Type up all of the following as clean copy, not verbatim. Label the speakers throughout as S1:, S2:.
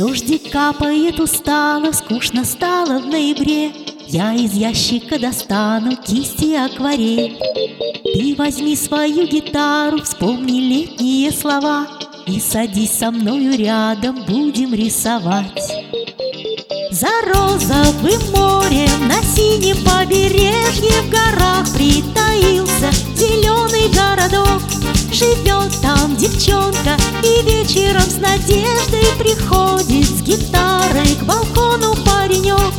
S1: Дождик капает устало, скучно стало в ноябре. Я из ящика достану кисти и акварель. Ты возьми свою гитару, вспомни летние слова и садись со мною рядом, будем рисовать. За розовым морем на синем побережье в горах притаился зеленый городок. Живет там девчонка, и вечером с надеждой приходит с гитарой к балкону паренек.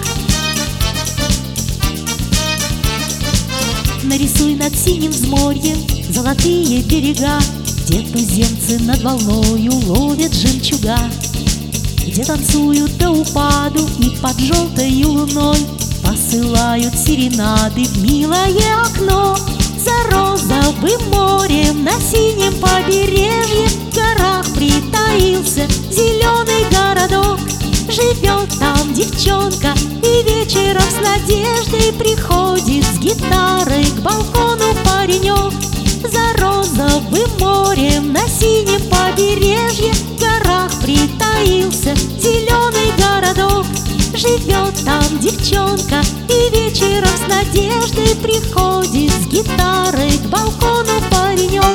S1: Нарисуй над синим взморьем золотые берега, где туземцы над волною ловят жемчуга, где танцуют до упаду и под желтою луной посылают серенады в милое окно. За розовым морем на синем побережье в горах притаился зеленый городок. Живет там девчонка, и вечером с надеждой приходит с гитарой к балкону паренек. За розовым морем на синем побережье в горах притаился зеленый городок. Живет там девчонка, и вечером с надеждой приходит с гитарой к балкону паренек.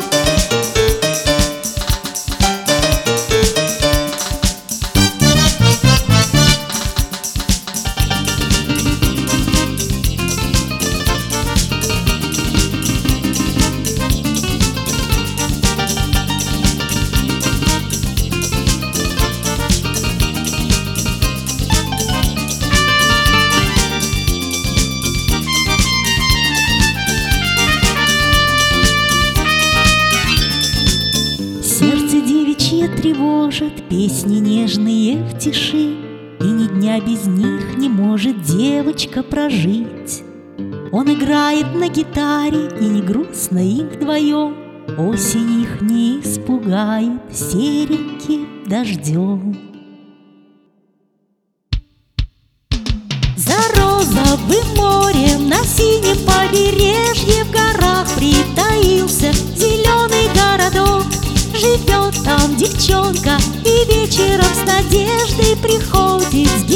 S1: Сердце девичье тревожит песни нежные в тиши, и ни дня без них не может девочка прожить. Он играет на гитаре, и не грустно им вдвоем. Осень их не испугает сереньким дождем. За розовым морем на синем побережье в горах притаился зеленый городок. Живет там девчонка, и вечером с надеждой приходит с